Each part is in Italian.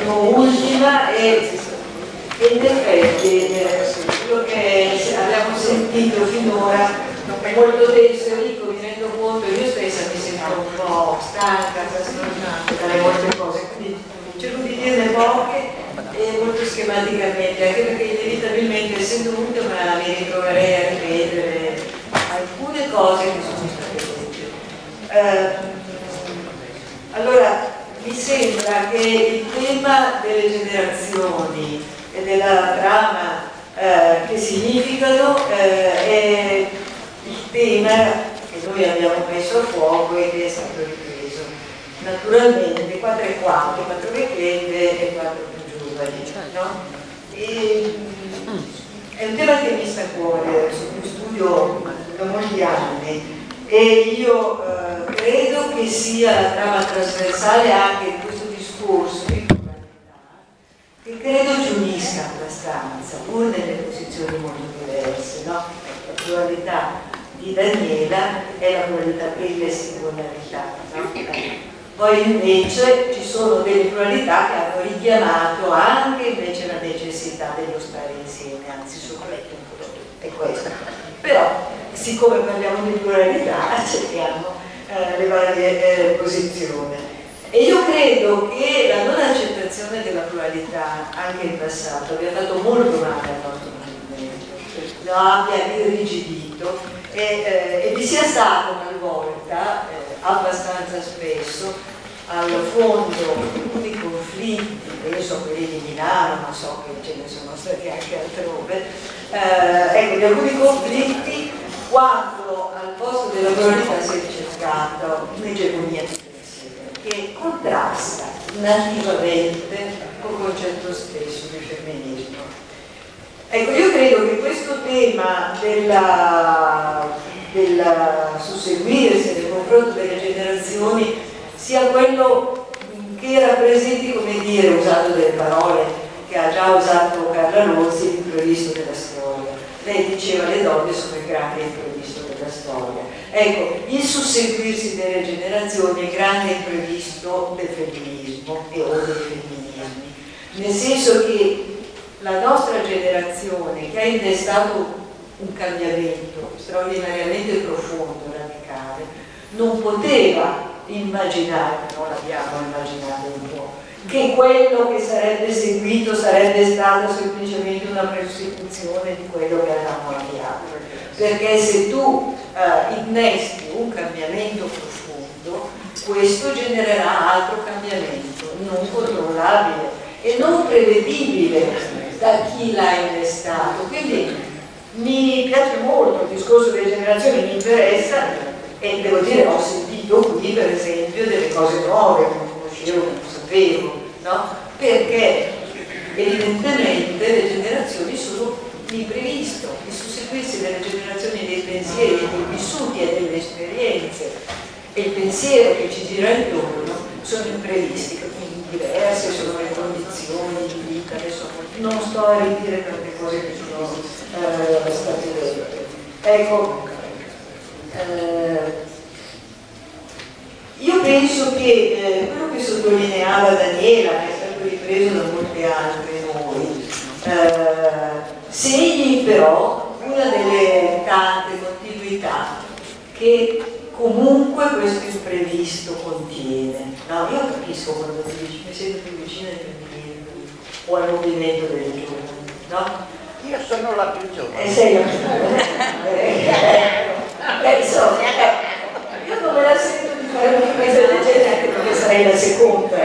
ultima e in effetti quello che abbiamo sentito finora è molto denso. Io dico, mi rendo conto, io stessa mi sento un po' stanca, trastornata dalle molte cose, quindi cerco di dirne poche e molto schematicamente, anche perché inevitabilmente, essendo ultima, mi ritroverei a ripetere alcune cose che sono state dette. Allora, mi sembra che il tema delle generazioni e della trama che significano è il tema che noi abbiamo messo a fuoco e che è stato ripreso. Naturalmente 4 e 4 vecchiette e 4 più giovani, no? È un tema che mi sta a cuore, su cui studio da molti anni e io credo che sia la trama trasversale anche in questo discorso di pluralità, che credo ci unisca abbastanza, pur nelle posizioni molto diverse, no? La pluralità di Daniela è la pluralità e le singolarità, no? Poi invece ci sono delle pluralità che hanno richiamato anche invece la necessità dello stare insieme, anzi soprattutto è questo. Però siccome parliamo di pluralità accerchiamo le varie posizioni e io credo che la non accettazione della pluralità anche in passato abbia fatto molto male al nostro movimento, lo abbia irrigidito e vi sia stato talvolta abbastanza spesso al fondo alcuni conflitti, penso a quelli di Milano, ma so che ce ne sono stati anche altrove, ecco, di alcuni conflitti quando al posto della pluralità si è cercata un'egemonia di pensiero che contrasta nativamente col concetto stesso di femminismo. Ecco, io credo che questo tema del susseguirsi nel confronto delle generazioni sia quello che rappresenti, come dire, usando delle parole che ha già usato Carla Rossi, l'imprevisto della storia. Lei diceva le donne sono il grande imprevisto della storia. Ecco, il susseguirsi delle generazioni è il grande imprevisto del femminismo e o dei femminismi, nel senso che la nostra generazione, che ha innestato un cambiamento straordinariamente profondo, radicale, non poteva immaginare, non l'abbiamo immaginato un po', che quello che sarebbe seguito sarebbe stato semplicemente una persecuzione di quello che avevamo avviato. Perché se tu innesti un cambiamento profondo, questo genererà altro cambiamento non controllabile e non prevedibile da chi l'ha innestato. Quindi mi piace molto il discorso delle generazioni, mi interessa e devo dire ho sentito qui per esempio delle cose nuove che non conoscevo, che non sapevo, no? Perché evidentemente le generazioni sono l'imprevisto, il susseguirsi delle generazioni dei pensieri, dei vissuti e delle esperienze e il pensiero che ci gira intorno sono imprevisti, quindi diverse sono le condizioni di vita, adesso non sto a ridire tante cose che sono state dette. Ecco, io penso che quello che sottolineava Daniela, che è stato ripreso da molti altri noi, segni però una delle tante continuità che comunque questo imprevisto contiene. No, io capisco quando ti dici mi sento più vicina ai femminili o al movimento delle giovani, no? Io sono la più giovane. Sei la più giovane. Insomma, io non me la sento di fare una cosa del genere anche perché sarei la seconda.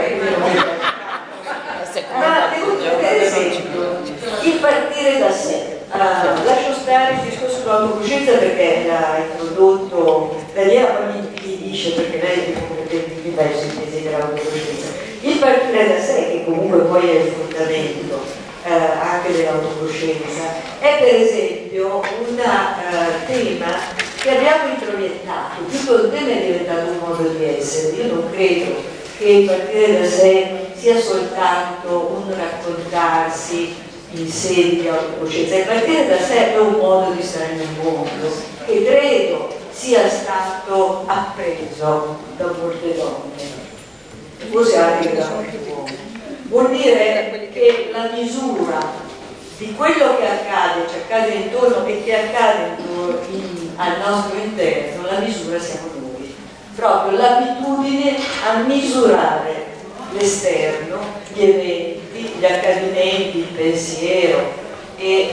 Ma devo dire, per esempio, il partire da sé. Lascio stare il discorso sull'autocoscienza perché l'ha introdotto Daniela, poi mi impedisce perché lei è completamente in sintesi dell'autocoscienza. Il partire da sé, che comunque poi è il fondamento anche dell'autocoscienza, è per esempio un tema che abbiamo introiettato, tutto il tema è diventato un modo di essere. Io non credo che il partire da sé sia soltanto un raccontarsi in sé di autocoscienza, il partire da sé è un modo di stare nel mondo che credo sia stato appreso da molte donne, forse anche da molti uomini. vuol dire che la misura di quello che accade, ci accade intorno e che accade al nostro interno, la misura siamo noi. Proprio l'abitudine a misurare l'esterno, gli eventi, gli accadimenti, il pensiero e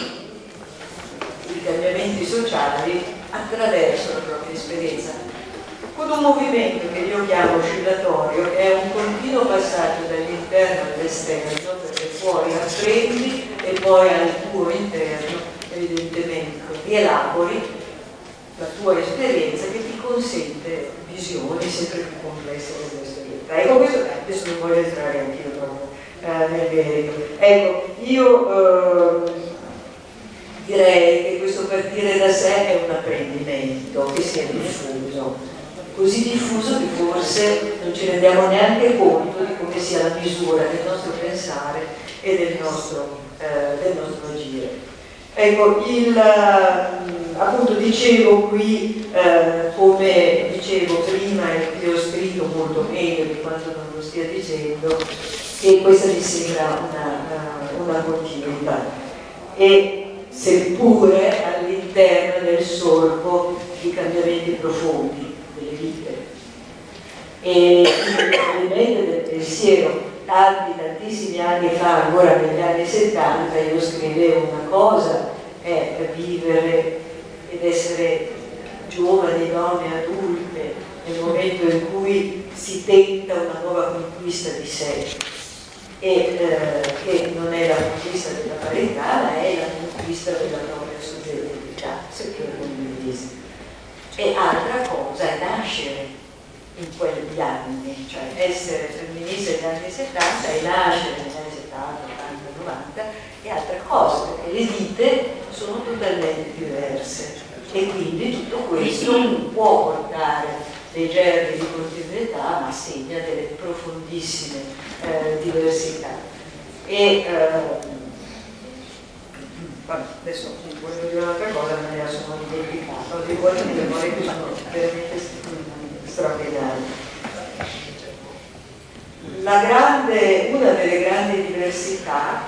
i cambiamenti sociali attraverso la propria esperienza, con un movimento che io chiamo oscillatorio, che è un continuo passaggio dall'interno all'esterno, perché fuori apprendi e poi al tuo interno evidentemente rielabori la tua esperienza che ti consente visioni sempre più complesse dell'esperienza. Ecco, questo adesso non voglio entrare anch'io troppo nel merito. Ecco, io direi che questo partire da sé è un apprendimento che si è diffuso, così diffuso che forse non ci rendiamo neanche conto di come sia la misura del nostro pensare e del nostro agire. Ecco, appunto dicevo qui, come dicevo prima, e qui ho scritto molto meglio di quanto non lo stia dicendo, che questa mi sembra una continuità. E seppure all'interno del solco di cambiamenti profondi delle vite e probabilmente del pensiero. Tantissimi anni fa, ancora negli anni 70, io scrivevo una cosa è vivere ed essere giovani, donne, adulte nel momento in cui si tenta una nuova conquista di sé, e che non è la conquista della parità, ma è la conquista della propria soggettività, secondo me. E altra cosa è nascere in quegli anni, cioè essere femminista negli anni 70 e nascere negli anni 70, 80, 90 è altra cosa, perché le vite sono totalmente diverse e quindi tutto questo non può portare dei germi di continuità, ma segna delle profondissime diversità. E adesso voglio dire un'altra cosa, ma me la sono dimenticata, ho dei vuoti di memoria che sono veramente straordinari. Una delle grandi diversità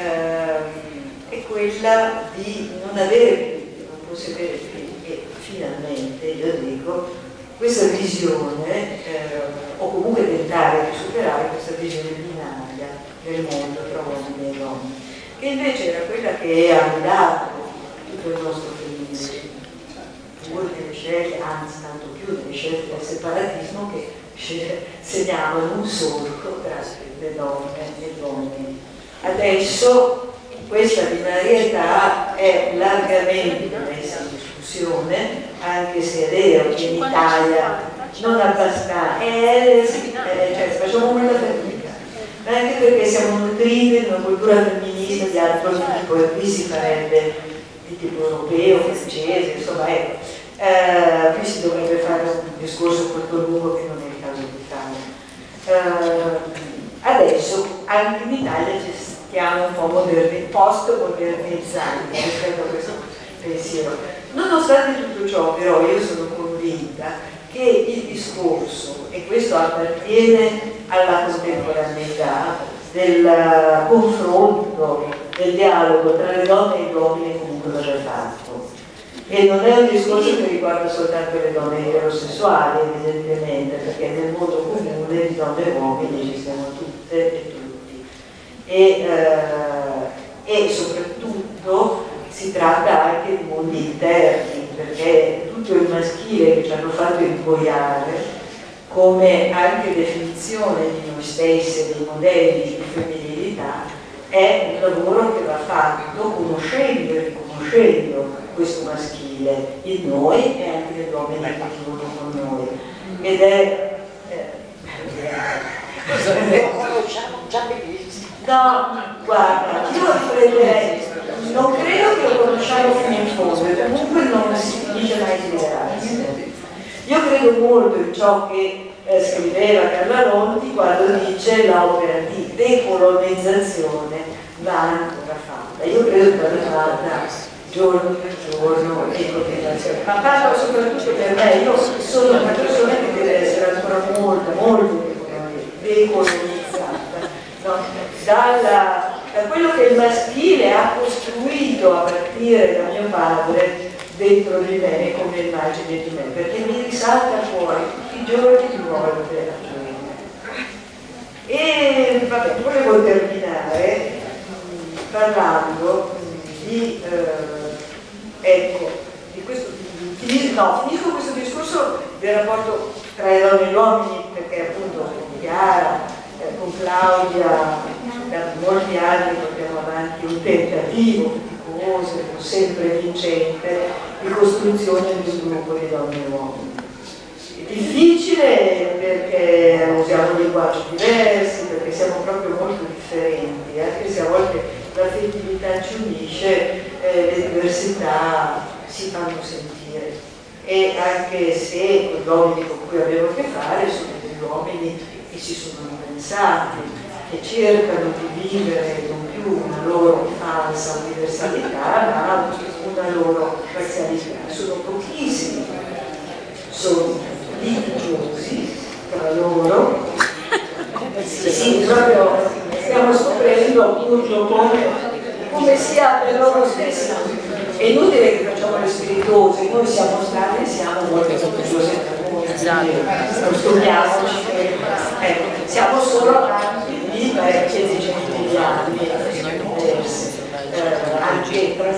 è quella di non avere più, non possedere più, e finalmente, io dico, questa visione, o comunque tentare di superare questa visione binaria del mondo tra uomini e donne, che invece era quella che ha guidato tutto il nostro femminismo, pur delle scelte, anzi tanto più delle scelte del separatismo che segnavano un solco tra le donne e gli uomini. Adesso questa binarietà è largamente messa in discussione, anche se è vero che in Italia non abbastanza, cioè facciamo molta fatica, anche perché siamo nutriti in una cultura femminista di altro tipo, e qui si farebbe di tipo europeo, francese, insomma, qui si dovrebbe fare un discorso molto lungo che non è il caso di fare. Adesso anche in Italia ci stiamo un po' post-modernizzando rispetto a questo pensiero. Nonostante tutto ciò, però, io sono convinta che il discorso, e questo appartiene alla contemporaneità, del confronto, del dialogo tra le donne e gli uomini, comunque va già fatto. E non è un discorso che riguarda soltanto le donne eterosessuali, evidentemente, perché nel mondo comune di donne e uomini ci siamo tutte e tutti. E soprattutto si tratta anche di mondi interni, perché tutto il maschile che ci hanno fatto ingoiare come anche definizione di noi stessi, dei modelli di femminilità, è un lavoro che va fatto conoscendo e riconoscendo questo maschile in noi e anche negli uomini che vivono con noi. Ed è conosciamo già benissimo. no, guarda, io riprenderei, non credo che lo conosciamo fino in fondo, comunque non si finisce mai di liberarsi. Io credo molto in ciò che scriveva Carla Ronti quando dice l'opera di decolonizzazione va ancora fatta. Io credo che vada fatta giorno per giorno e continuazione. Ma parlo soprattutto per me, io sono una persona che deve essere ancora molto decolonizzata no? Da quello che il maschile ha costruito a partire da mio padre dentro di me come immagine di me, perché mi risalta fuori tutti i giorni più volte. E vabbè, volevo terminare parlando di ecco, di questo, finisco questo discorso del rapporto tra le donne e gli uomini, perché appunto con Chiara, con Claudia, da molti anni portiamo avanti un tentativo faticoso, sempre vincente, di costruzione di un gruppo di donne e uomini. È difficile perché usiamo linguaggi diversi, perché siamo proprio molto differenti, anche se a volte l'affettività ci unisce, le diversità si fanno sentire. E anche se gli uomini con cui abbiamo a che fare sono degli uomini che si sono pensati, che cercano di vivere non più una loro falsa universalità, ma una loro razzialità. Sono pochissimi, sono litigiosi tra loro. Sì, proprio stiamo scoprendo appunto come si apre loro stessi. È inutile che facciamo le spiritose, noi siamo stati e siamo molto spirituose tra noi, non studiamoci, ecco, siamo solo avanti di parecchie decine di anni, diverse, anche tra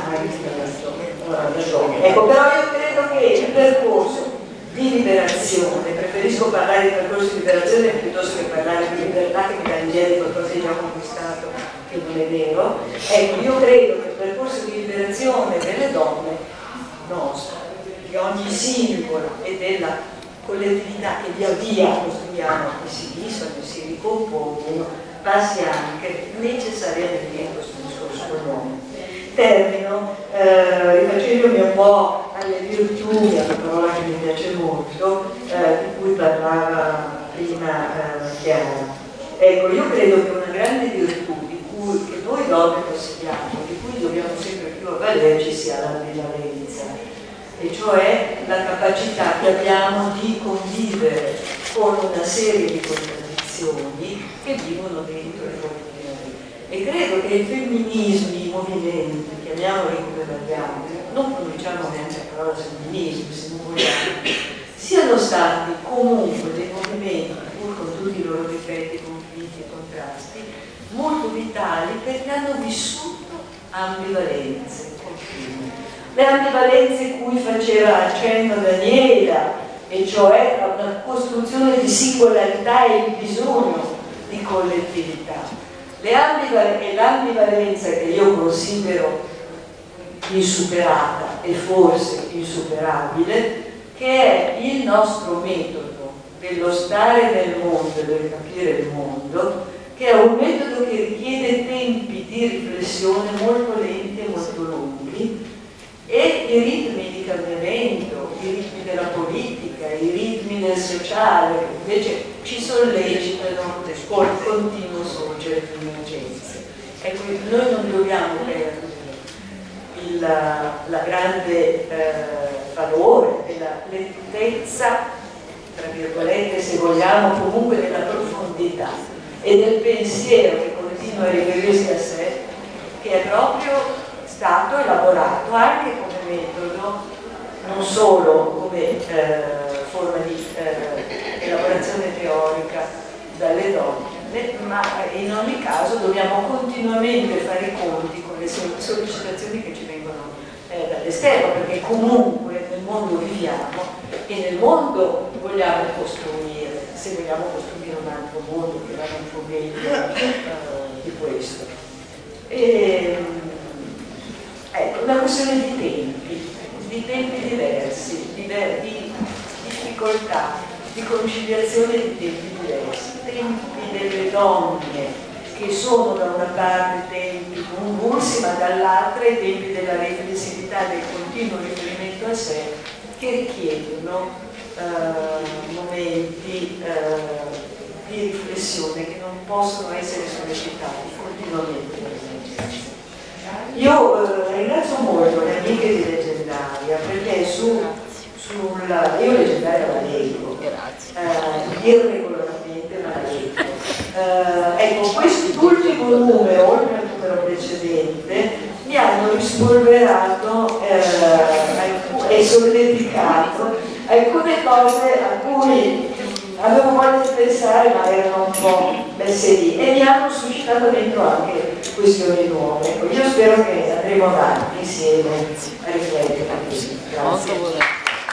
ecco, però io credo che il percorso di liberazione, preferisco parlare di percorso di liberazione piuttosto che parlare di libertà, che mi dà l'idea di qualcosa di già conquistato, che non è vero. Ecco, io credo che il percorso di liberazione delle donne nostre, di ogni singolo e della collettività che via via costruiamo, che si disfano e si ricompongono, passi anche necessariamente in questo discorso con l'uomo. Termino rifacendomi un po' alle virtù, è una parola che mi piace molto, di cui parlava prima Chiara. Ecco, io credo che una grande virtù che noi donne possediamo, di cui dobbiamo sempre più avvalerci, sia l'ambivalenza, e cioè la capacità che abbiamo di convivere con una serie di contraddizioni che vivono dentro e fuori di noi. E credo che i femminismi, i movimenti, chiamiamoli come vogliamo, non pronunciamo neanche la parola femminismo se non vogliamo, siano stati comunque dei movimenti, pur con tutti i loro difetti, conflitti e contrasti, molto vitali, perché hanno vissuto ambivalenze continue. Le ambivalenze cui faceva accenno Daniela, e cioè a una costruzione di singolarità e il bisogno di collettività. L'ambivalenza che io considero insuperata e forse insuperabile, che è il nostro metodo dello stare nel mondo e del capire il mondo, che è un metodo che richiede tempi di riflessione molto lenti e molto lunghi, e i ritmi di cambiamento, i ritmi della politica, i ritmi del sociale, invece ci sollecitano col continuo sorgere di emergenze. Ecco, noi non dobbiamo perdere la grande valore della lentezza, tra virgolette, se vogliamo, comunque della profondità e del pensiero che continua a riferirsi a sé, che è proprio stato elaborato anche come metodo, non solo come forma di elaborazione teorica dalle donne, ma in ogni caso dobbiamo continuamente fare i conti con le sollecitazioni che ci vengono dall'esterno, perché comunque nel mondo viviamo e nel mondo vogliamo costruire, se vogliamo costruire un altro mondo che vada un po' meglio di questo. Ecco, una questione di tempi diversi, di difficoltà, di conciliazione di tempi diversi, tempi delle donne che sono da una parte tempi convulsi, ma dall'altra i tempi della riflessività, del continuo riferimento a sé, che richiedono momenti di riflessione che non possono essere sollecitati continuamente. Io ringrazio molto le amiche di Leggendaria, perché io Leggendaria la leggo, irregolarmente, ma la leggo. Ecco, quest'ultimo numero, oltre al numero precedente, mi hanno rispolverato e solleticato alcune cose a cui avevo voglia di pensare ma erano un po' messe lì e mi hanno suscitato dentro anche questioni nuove. Ecco, io spero che andremo avanti insieme a riflettere. Grazie.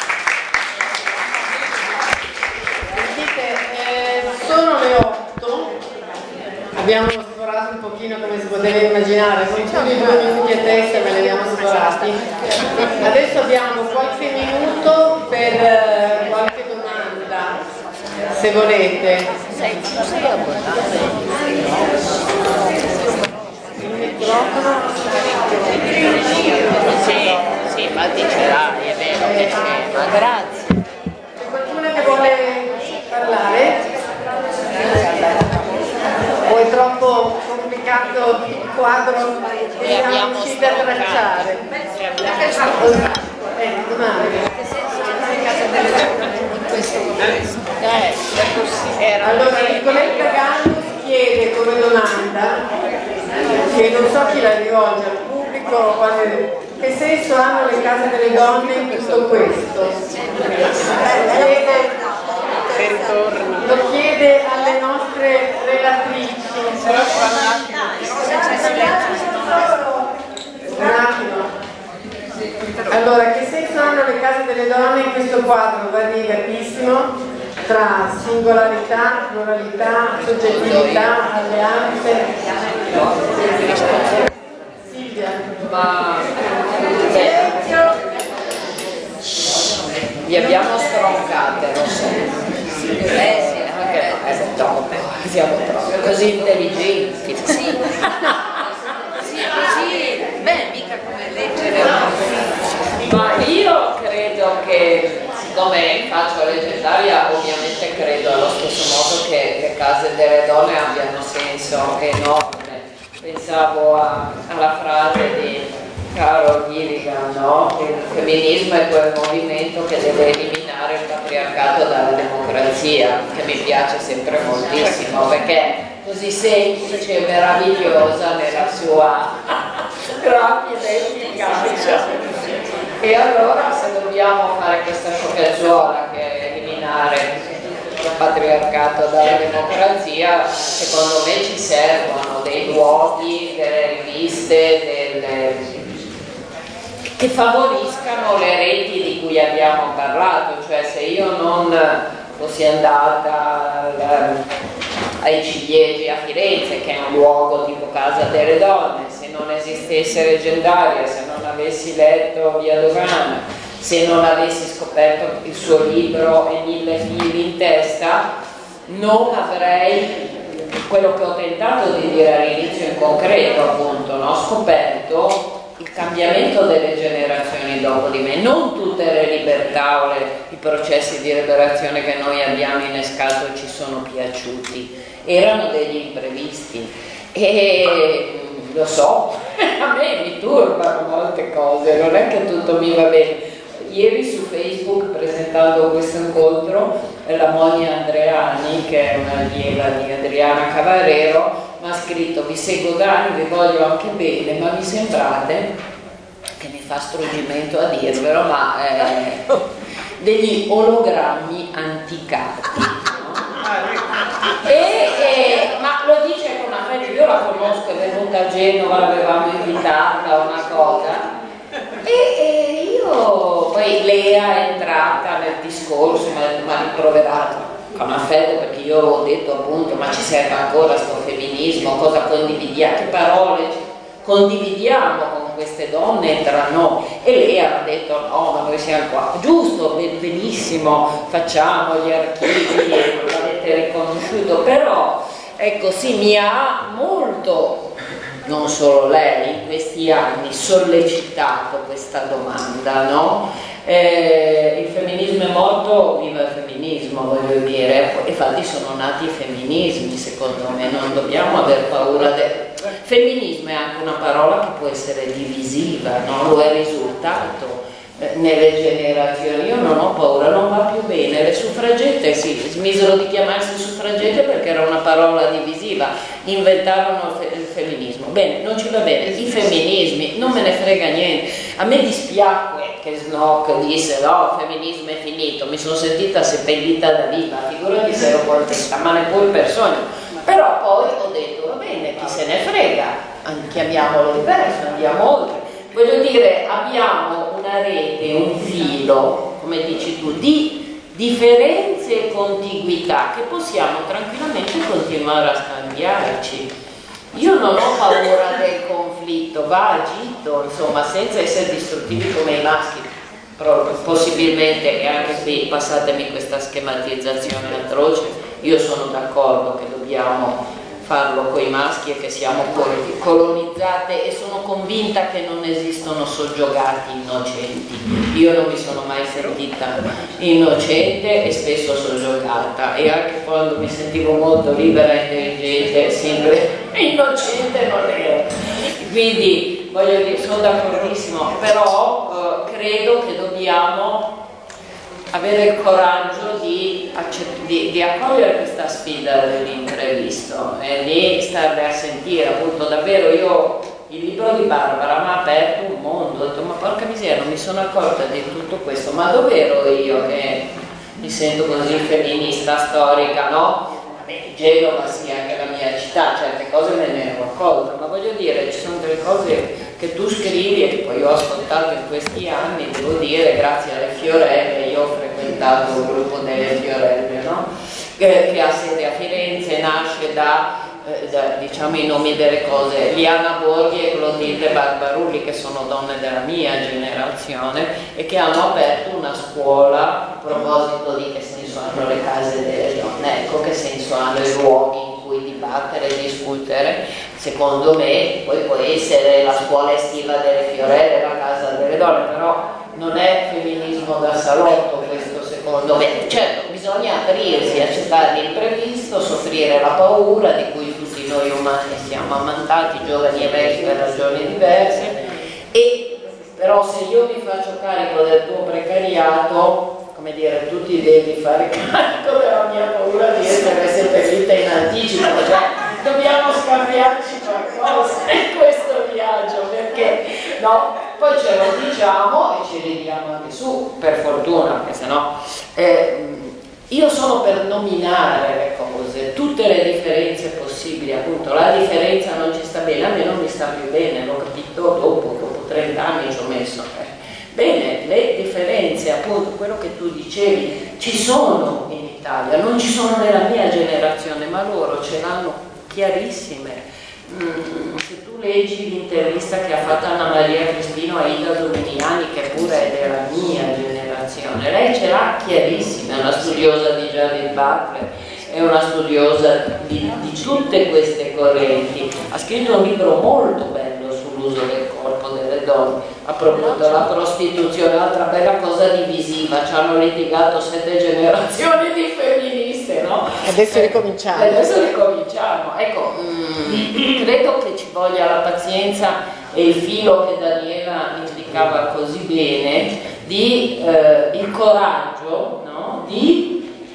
Sono le 8, abbiamo sforato un pochino come si poteva immaginare, con più di 2 minuti a testa me li abbiamo sforati. Adesso abbiamo qualche minuto per qualche domanda, se volete. Il microfono? Sì, ma dicerai, è vero che c'è, ma grazie. C'è qualcuno che vuole parlare? O è troppo complicato il quadro che siamo riusciti a tracciare? Domande. Allora Nicoletta Gallus chiede come domanda, che non so chi la rivolge al pubblico, che senso hanno le case delle donne in tutto questo? Lo chiede alle nostre relatrici. Un attimo. Allora, che senso hanno le case delle donne in questo quadro variegatissimo tra singolarità, pluralità, soggettività, alleanze? Silvia. Vi abbiamo stroncate, lo so. Sì, anche troppe, siamo troppe, così intelligenti. Sì, così, beh, mica come leggere. Ma io credo che, siccome faccio leggendaria, ovviamente credo allo stesso modo che le case delle donne abbiano senso enorme. Pensavo alla frase di Carol Gilligan, no? Il femminismo è quel movimento che deve eliminare il patriarcato dalla democrazia, che mi piace sempre moltissimo, perché è così semplice e meravigliosa nella sua rapida efficacia. E allora se dobbiamo fare questa sciocchezzuola che è eliminare il patriarcato dalla democrazia, secondo me ci servono dei luoghi, delle riviste, che favoriscano le reti di cui abbiamo parlato, cioè se io non fossi andata ai Ciliegi a Firenze, che è un luogo tipo casa delle donne, se non esistesse Leggendaria, se non avessi letto Via Dogana, se non avessi scoperto il suo libro e 1000 fili in testa, non avrei quello che ho tentato di dire all'inizio in concreto, appunto, no? Scoperto il cambiamento delle generazioni dopo di me. Non tutte le libertà o i processi di liberazione che noi abbiamo innescato ci sono piaciuti, erano degli imprevisti e lo so, a me mi turbano molte cose, non è che tutto mi va bene. Ieri su Facebook, presentando questo incontro, la Monia Andreani, che è un'allieva di Adriana Cavarero, mi ha scritto: vi seguo da anni, vi voglio anche bene, ma mi sembrate, che mi fa struggimento a dirvelo, ma degli ologrammi anticati, no? Ma lo dice con affetto, io la conosco, è venuta a Genova, l'avevamo invitata a una cosa, e io poi Lea è entrata nel discorso, mi ha rimproverato con affetto, perché io ho detto appunto: ma ci serve ancora sto femminismo, cosa condividiamo, che parole condividiamo con queste donne tra noi? E lei ha detto: no, ma noi siamo qua, giusto, benissimo, facciamo gli archivi, l'avete riconosciuto, però ecco sì, mi ha molto, non solo lei, in questi anni sollecitato questa domanda, no? Il femminismo è morto, viva il femminismo, voglio dire, infatti sono nati i femminismi, secondo me, non dobbiamo aver paura femminismo è anche una parola che può essere divisiva, no? Lo è risultato, nelle generazioni. Io non ho paura, non va più bene. Le suffragette smisero di chiamarsi suffragette perché era una parola divisiva, inventarono il femminismo. Bene, non ci va bene, i femminismi, non me ne frega niente. A me dispiacque che Snock disse no, il femminismo è finito, mi sono sentita seppellita da viva, figurati se ero contenta, ma neppure per sogno. Però poi ho detto, va bene, chi se ne frega, chiamiamolo diverso, andiamo oltre. Voglio dire, abbiamo una rete, un filo, come dici tu, di differenze e contiguità che possiamo tranquillamente continuare a scambiarci. Io non ho paura del conflitto, va agito, insomma, senza essere distruttivi come i maschi, possibilmente, e anche qui passatemi questa schematizzazione atroce, io sono d'accordo che dobbiamo farlo con i maschi e che siamo colonizzate, e sono convinta che non esistono soggiogati innocenti. Io non mi sono mai sentita innocente e spesso soggiogata, e anche quando mi sentivo molto libera e intelligente, sempre innocente non ero. Quindi voglio dire, sono d'accordissimo, però credo che dobbiamo avere il coraggio di accogliere questa sfida dell'imprevisto e di starle a sentire. Appunto, davvero, io il libro di Barbara mi ha aperto un mondo, ho detto ma porca miseria, non mi sono accorta di tutto questo, ma dov'ero io che mi sento così femminista storica, no? Genova sia anche la mia città, certe cose me ne ero accorta, ma voglio dire, ci sono delle cose che tu scrivi e che poi ho ascoltato in questi anni, devo dire, grazie alle Fiorelle. Io ho frequentato il gruppo delle Fiorelle, no? Che ha sede a Firenze, nasce da diciamo i nomi delle cose, Liana Borghi e Clotilde Barbarulli, che sono donne della mia generazione e che hanno aperto una scuola. A proposito di che senso hanno le case delle donne, ecco che senso hanno i luoghi in cui dibattere e discutere. Secondo me poi può essere la scuola estiva delle Fiorelle, la casa delle donne, però non è femminismo da salotto questo, secondo me. Certo, bisogna aprirsi, accettare l'imprevisto, soffrire la paura di cui tutti noi umani siamo ammantati, giovani e vecchi per ragioni diverse, e però se io mi faccio carico del tuo precariato, come dire, tu ti devi fare carico della mia paura di essere seppellita in anticipo, cioè dobbiamo scambiarci qualcosa in questo viaggio, perché no? Poi ce lo diciamo e ci ridiamo anche su, per fortuna, perché sennò io sono per nominare le cose, tutte le differenze possibili. Appunto, la differenza non ci sta bene, a me non mi sta più bene, l'ho capito dopo 30 anni ci ho messo. Bene, le differenze, appunto, quello che tu dicevi, ci sono in Italia, non ci sono nella mia generazione, ma loro ce l'hanno chiarissime. Se tu leggi l'intervista che ha fatto Anna Maria Crispino a Ida Dominiani, che pure è della mia generazione, lei ce l'ha chiarissima, è una studiosa di Judith Butler, è una studiosa di tutte queste correnti, ha scritto un libro molto bello sull'uso del corpo delle donne, a proposito della prostituzione, un'altra bella cosa divisiva, ci hanno litigato 7 generazioni di femministe, no? Adesso ricominciamo. Ecco, credo che ci voglia la pazienza e il filo che Daniela indicava così bene, di il coraggio, no? Di,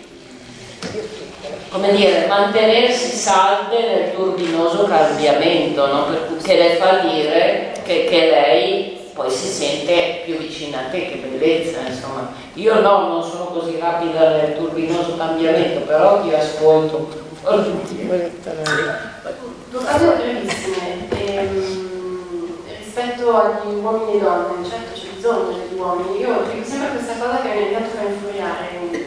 come dire, mantenersi salde nel turbinoso cambiamento, no? Che le fa dire che lei poi si sente più vicina a te, che bellezza, insomma. Io no, non sono così rapida nel turbinoso cambiamento, però ti ascolto. Due cose brevissime. Rispetto agli uomini e donne, certo c'è bisogno degli uomini. Io dico sempre questa cosa che mi ha iniziato a infuriare,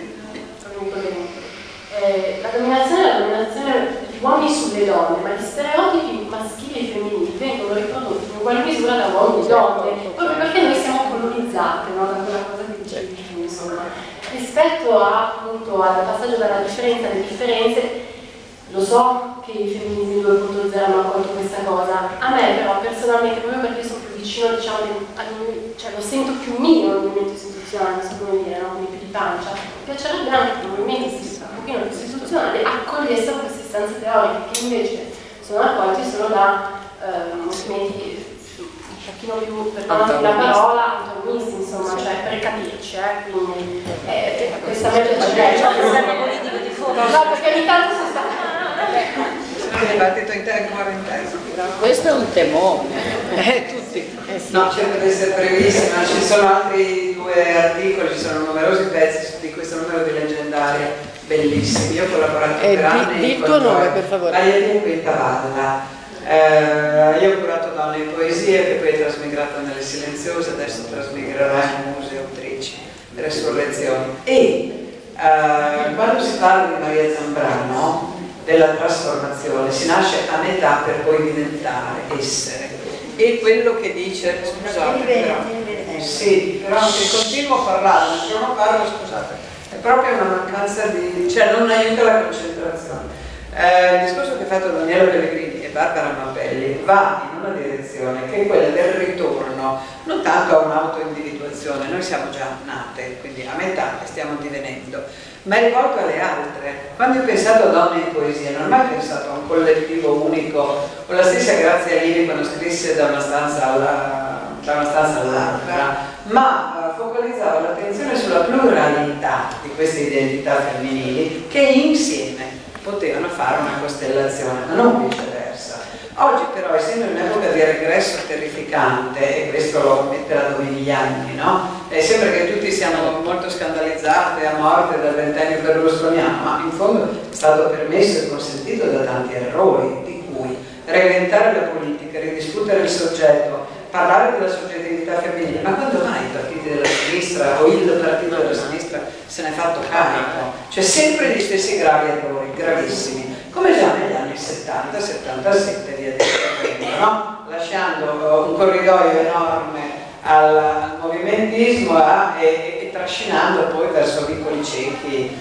la dominazione degli uomini sulle donne, ma gli stereotipi maschili e femminili vengono riprodotti in uguale misura da uomini e donne, proprio perché noi siamo colonizzate, no? Da quella cosa che dicevi tu, insomma. Rispetto appunto al passaggio dalla differenza alle differenze, lo so che i femminismi 2.0 hanno accolto questa cosa, a me però personalmente, proprio perché sono più vicino, diciamo, cioè lo sento più mio il movimento istituzionale, non so come dire, no? Quindi più di pancia, mi piacerebbe anche che il movimento un pochino più istituzionale accogliessero queste istanze teoriche che invece sono accolti solo da movimenti un pochino più, per la parola, antagonisti, insomma, cioè capirci, quindi questa politico di fondo. No, perché ogni tanto si sta... Il dibattito interno. Questo è un temore, tutti. No, cerco di essere brevissima, ci sono altri 2 articoli, ci sono numerosi pezzi di questo numero di leggendaria bellissimi. Io ho collaborato per anni di il tuo nome, per favore. Maria di Quintavalla. Io ho curato Donne in Poesie, che poi è trasmigrata nelle Silenziose, adesso trasmigrerà in Museo Autrici, Resurrezioni. E quando si parla di Maria Zambrano, della trasformazione, si nasce a metà per poi diventare, essere. E quello che dice, scusate, però, sì, però se continuo a parlare, se non parlo, scusate, è proprio una mancanza di, cioè non aiuta la concentrazione. Il discorso che ha fatto Daniela Pellegrini e Barbara Mapelli va in una direzione che è quella del ritorno, non tanto a un'autoindividuazione, noi siamo già nate, quindi a metà e stiamo divenendo, ma è rivolto alle altre. Quando ho pensato a Donne in Poesia non ho mai pensato a un collettivo unico, o la stessa Grazia Livi quando scrisse da una stanza all'altra, ma focalizzava l'attenzione sulla pluralità di queste identità femminili che insieme potevano fare una costellazione, ma non viceversa. Oggi però, essendo in un'epoca di regresso terrificante, e questo lo mette la Domigliani, no? Sembra che tutti siamo molto scandalizzati a morte dal ventennio berlusconiano, ma in fondo è stato permesso e consentito da tanti errori, di cui reinventare la politica, ridiscutere il soggetto, parlare della soggettività femminile, ma quando mai i partiti della sinistra o il partito della sinistra se ne è fatto carico? Cioè sempre gli stessi gravi errori, gravissimi, come già negli anni 70, 77 via discorrendo, no? Lasciando un corridoio enorme al movimentismo e trascinando poi verso vicoli ciechi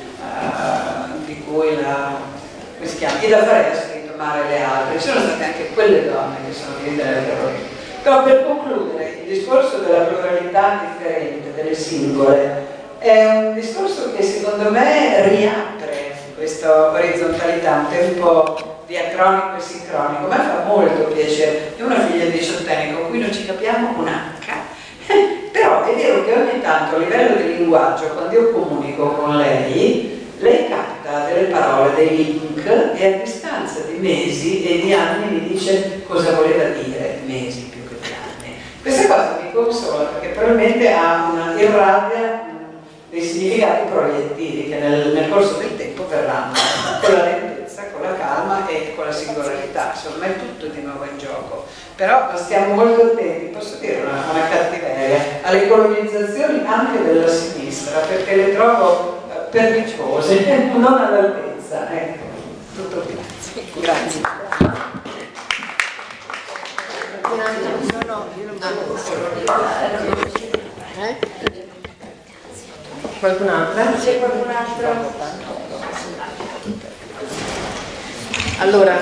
di cui come si chiama? Ida Faria ha scritto Mare le altre, ci sono state anche quelle donne che sono finite nel terrorismo. Però per concludere, il discorso della pluralità differente delle singole è un discorso che secondo me riapre questa orizzontalità, un tempo diacronico e sincronico. A me fa molto piacere. Io ho una figlia diciottenne con cui non ci capiamo un H, però è vero che ogni tanto a livello di linguaggio, quando io comunico con lei capta delle parole, dei link, e a distanza di mesi e di anni mi dice cosa voleva dire, mesi più che di anni. Questa cosa mi consola perché probabilmente irradia dei significati proiettivi che nel corso del tempo verranno con la lentezza, con la calma e con la singolarità. Secondo me è tutto di nuovo in gioco, però stiamo molto attenti, posso dire una cattiveria, alle colonizzazioni anche della sinistra, perché le trovo perniciose, non all'altezza. Ecco, tutto qui. Grazie. Qualcun'altra? C'è qualcun'altra? Allora,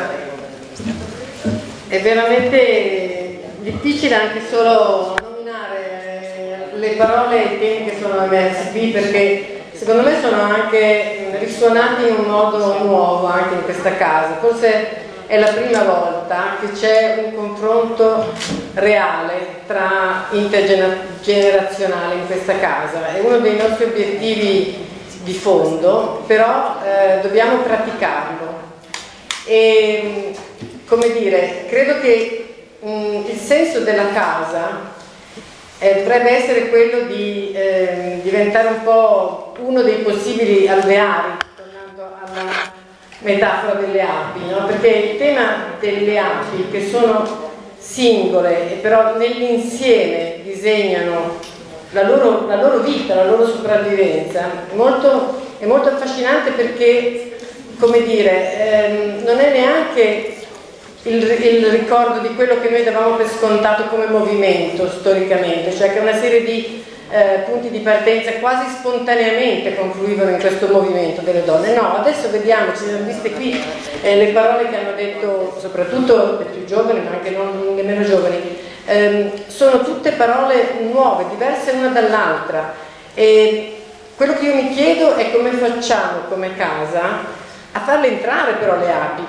è veramente difficile anche solo nominare le parole e i temi che sono emersi qui, perché secondo me sono anche risuonati in un modo nuovo anche in questa casa. Forse è la prima volta che c'è un confronto reale tra intergenerazionale in questa casa. È uno dei nostri obiettivi di fondo, però dobbiamo praticarlo. E, come dire, credo che il senso della casa dovrebbe essere quello di diventare un po' uno dei possibili alveari, tornando alla metafora delle api, no? Perché il tema delle api, che sono singole e però nell'insieme disegnano la loro vita, la loro sopravvivenza, è molto affascinante, perché, come dire, non è neanche il ricordo di quello che noi davamo per scontato come movimento storicamente, cioè che una serie di punti di partenza quasi spontaneamente confluivano in questo movimento delle donne. No, adesso vediamo, ci siamo viste qui le parole che hanno detto soprattutto le più giovani, ma anche non le meno giovani, sono tutte parole nuove, diverse l'una dall'altra, e quello che io mi chiedo è come facciamo come casa a farle entrare però le api,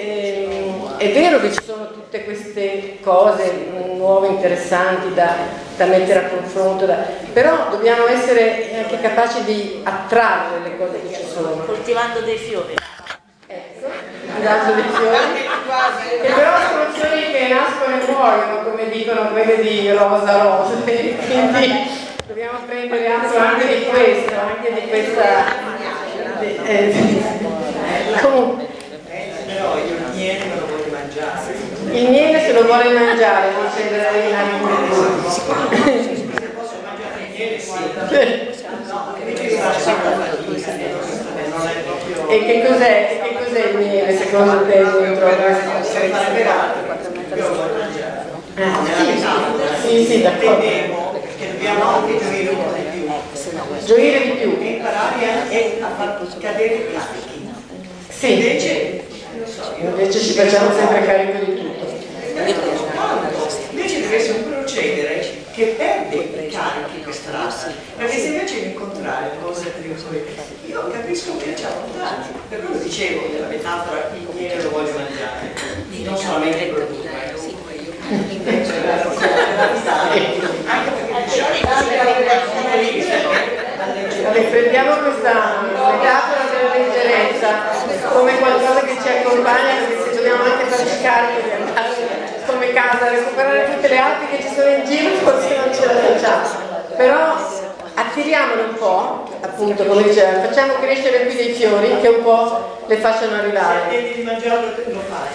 perché è vero che ci sono tutte queste cose nuove, interessanti da da mettere a confronto, però dobbiamo essere anche capaci di attrarre le cose che ci sono. Coltivando dei fiori. Ecco, coltivando dei fiori, che però sono fiori che nascono e muoiono, come dicono quelle di Rosa Rosa, quindi dobbiamo prendere atto anche di questo, anche di questa... comunque. Però io il miele me lo voglio mangiare. Il miele se lo vuole mangiare, non c'è da rovinare il miele. Se posso mangiare il miele, sì. E che cos'è il miele secondo te dentro? Sì, d'accordo. Che dobbiamo anche gioire un po' di più. Gioire di più. E imparare a far cadere i carichi. Sì. Invece ci facciamo sempre carico di tutto. Invece deve essere un procedere che perde i carichi per strada, perché se invece di incontrare cose io capisco che c'è tanti, per quello dicevo nella metafora il miele lo voglio mangiare, non solamente il prodotto, anche perché Riprendiamo questa metafora della leggerezza come qualcosa che ci accompagna, perché se dobbiamo anche farci carico di andare come casa a recuperare tutte le altre che ci sono in giro, forse non ce la facciamo, però attiriamole un po', appunto come diceva, facciamo crescere qui dei fiori che un po' le facciano arrivare. se vedi di mangiarlo lo fai.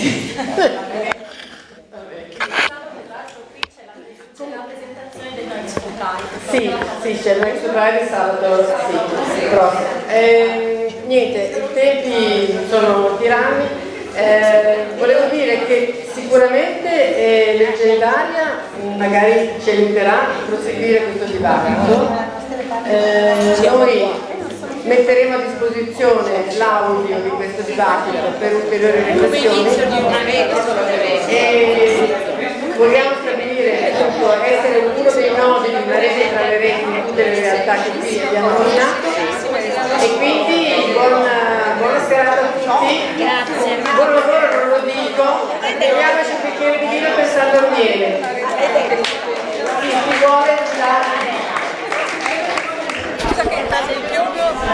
C'è la presentazione del Next Pride. Sì, c'è il Next Pride sabato, sì, prossimo. Niente, i tempi sono tiranni. Volevo dire che sicuramente Leggendaria magari ci aiuterà a proseguire questo dibattito. Noi metteremo a disposizione l'audio di questo dibattito per ulteriori riflessioni e vogliamo stabilire appunto essere uno dei nodi di una rete tra le reti di tutte le realtà che qui abbiamo nominato e quindi buona serata a tutti. Buon lavoro, non lo dico, beviamoci un bicchiere di vino pensando al miele.